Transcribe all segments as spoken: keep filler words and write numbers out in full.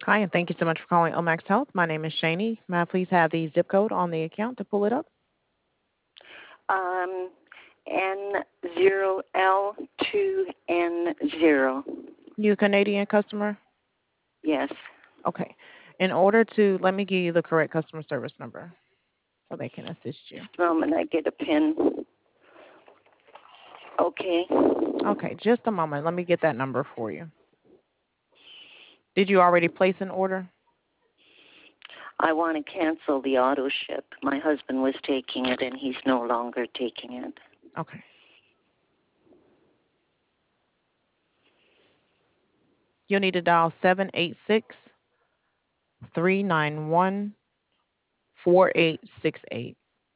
Hi, and thank you so much for calling Omax Health. My name is Shani. May I please have the zip code on the account to pull it up? Um, N zero L two N zero. You a Canadian customer? Yes. Okay. In order to, let me give you the correct customer service number so they can assist you. Just a moment, I get a pen. Okay. Okay, just a moment. Let me get that number for you. Did you already place an order? I want to cancel the auto ship. My husband was taking it, and he's no longer taking it. Okay. You'll need to dial seven eight six, three nine one, four eight six eight.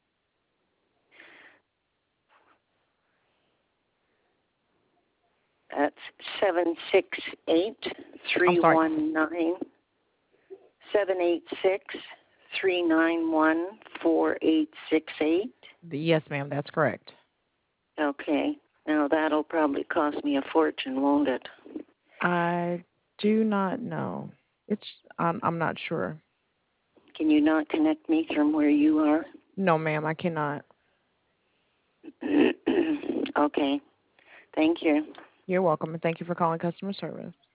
That's seven six eight I'm three sorry. one nine seven eight six three nine one four eight six eight. Yes, ma'am, that's correct. Okay. Now that'll probably cost me a fortune, won't it? I do not know. It's I'm I'm not sure. Can you not connect me from where you are? No, ma'am, I cannot. Okay. Thank you. You're welcome, and thank you for calling customer service.